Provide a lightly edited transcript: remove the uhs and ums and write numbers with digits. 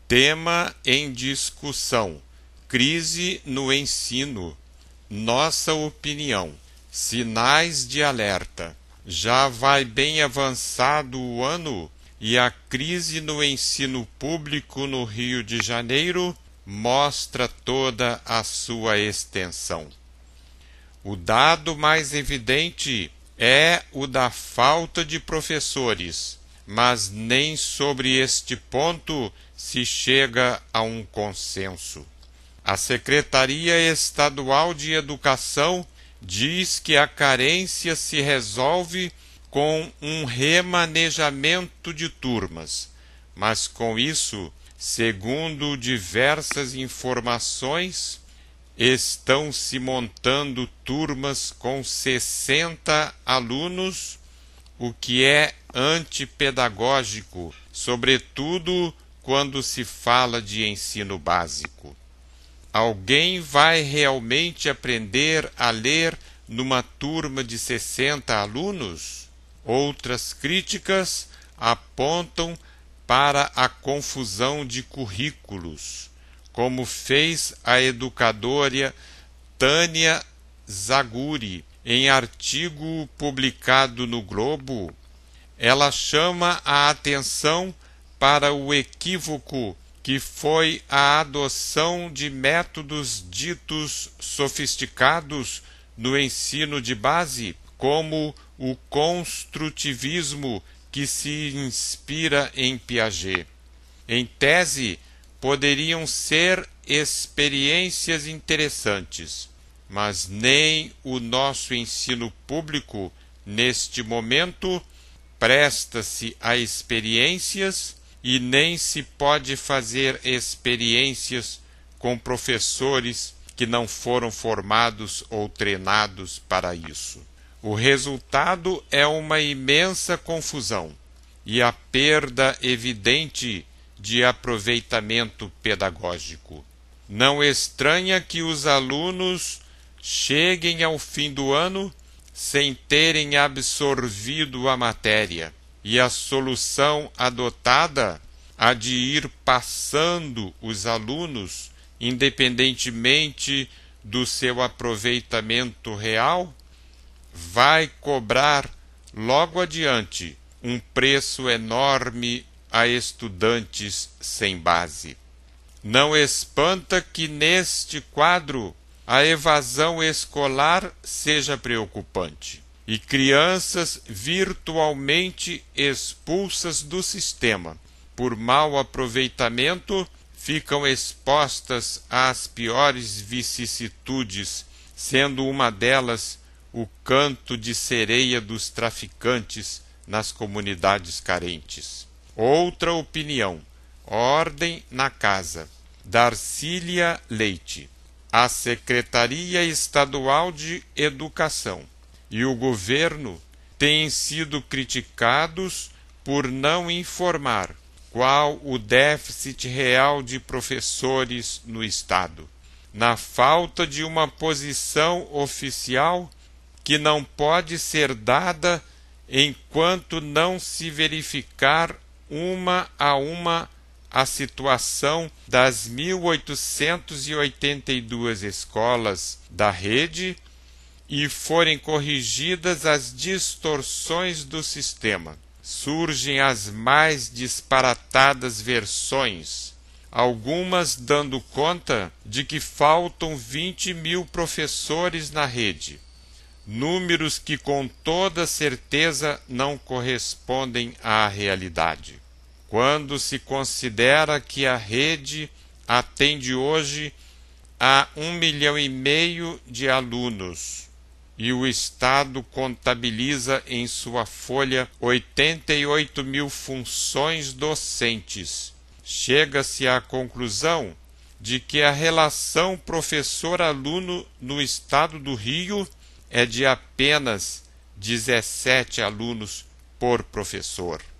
Tema em discussão: crise no ensino. Nossa opinião: sinais de alerta. Já vai bem avançado o ano e a crise no ensino público no Rio de Janeiro mostra toda a sua extensão. O dado mais evidente é o da falta de professores, mas nem sobre este ponto se chega a um consenso. A Secretaria Estadual de Educação diz que a carência se resolve com um remanejamento de turmas, mas com isso, segundo diversas informações, estão se montando turmas com 60 alunos, o que é antipedagógico, sobretudo quando se fala de ensino básico. Alguém vai realmente aprender a ler numa turma de 60 alunos? Outras críticas apontam para a confusão de currículos, como fez a educadora Tânia Zaguri em artigo publicado no Globo. Ela chama a atenção para o equívoco que foi a adoção de métodos ditos sofisticados no ensino de base, como o construtivismo que se inspira em Piaget. Em tese, poderiam ser experiências interessantes, mas nem o nosso ensino público, neste momento, presta-se a experiências e nem se pode fazer experiências com professores que não foram formados ou treinados para isso. O resultado é uma imensa confusão e a perda evidente de aproveitamento pedagógico. Não estranha que os alunos cheguem ao fim do ano sem terem absorvido a matéria, e a solução adotada, a de ir passando os alunos, independentemente do seu aproveitamento real, vai cobrar logo adiante um preço enorme a estudantes sem base. Não espanta que neste quadro a evasão escolar seja preocupante e crianças virtualmente expulsas do sistema por mau aproveitamento ficam expostas às piores vicissitudes, sendo uma delas o canto de sereia dos traficantes nas comunidades carentes. Outra opinião: ordem na casa. Darcília Leite. A Secretaria Estadual de Educação e o governo têm sido criticados por não informar qual o déficit real de professores no Estado, na falta de uma posição oficial que não pode ser dada enquanto não se verificar uma a situação das 1.882 escolas da rede e forem corrigidas as distorções do sistema. Surgem as mais disparatadas versões, algumas dando conta de que faltam 20.000 professores na rede, números que com toda certeza não correspondem à realidade. Quando se considera que a rede atende hoje a 1,5 milhão de alunos e o Estado contabiliza em sua folha 88.000 funções docentes, chega-se à conclusão de que a relação professor-aluno no Estado do Rio é de apenas 17 alunos por professor.